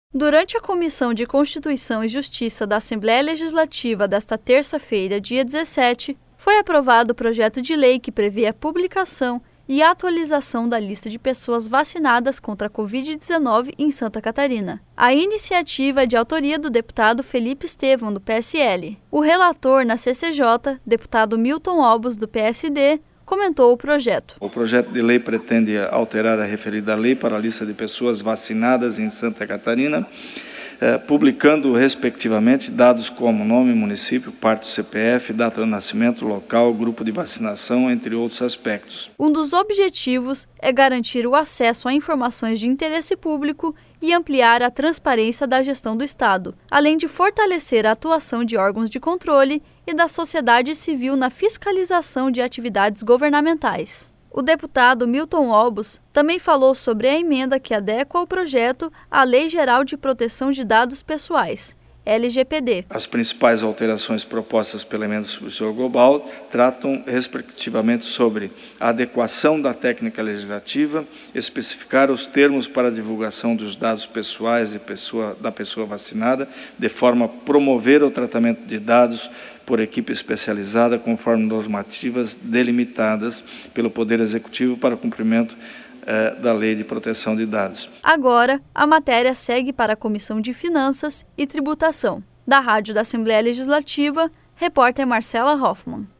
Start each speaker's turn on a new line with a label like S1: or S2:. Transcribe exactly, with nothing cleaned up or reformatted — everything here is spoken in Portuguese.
S1: Durante a Comissão de Constituição e Justiça da Assembleia Legislativa desta terça-feira, dia dezessete, foi aprovado o projeto de lei que prevê a publicação e atualização da lista de pessoas vacinadas contra a covid dezenove em Santa Catarina. A iniciativa é de autoria do deputado Felipe Estevão, do P S L. O relator na C C J, deputado Milton Obos, do P S D, comentou o projeto.
S2: O projeto de lei pretende alterar a referida lei para a lista de pessoas vacinadas em Santa Catarina, eh, publicando, respectivamente, dados como nome, município, parte do C P F, data de nascimento, local, grupo de vacinação, entre outros aspectos.
S1: Um dos objetivos é garantir o acesso a informações de interesse público e ampliar a transparência da gestão do Estado, além de fortalecer a atuação de órgãos de controle e da sociedade civil na fiscalização de atividades governamentais. O deputado Milton Obos também falou sobre a emenda que adequa o projeto à Lei Geral de Proteção de Dados Pessoais, L G P D.
S2: As principais alterações propostas pela emenda substitutiva global tratam, respectivamente, sobre a adequação da técnica legislativa, especificar os termos para a divulgação dos dados pessoais de pessoa, da pessoa vacinada, de forma a promover o tratamento de dados por equipe especializada, conforme normativas delimitadas pelo Poder Executivo para cumprimento da Lei de Proteção de Dados.
S1: Agora, a matéria segue para a Comissão de Finanças e Tributação. Da Rádio da Assembleia Legislativa, repórter Marcela Hoffmann.